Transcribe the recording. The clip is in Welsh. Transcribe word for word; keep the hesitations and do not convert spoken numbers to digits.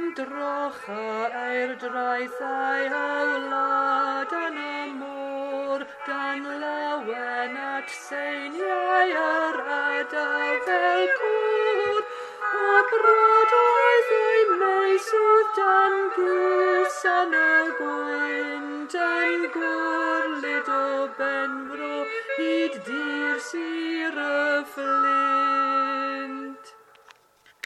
drocha eir draethau hawlad yn y môr, gan lawen at seiniau yr adaw fel cwr, a brodoedd ei meisydd dan gwys yn y gwynt, yn gwrlid o benfro hyd dir sir y fflyd.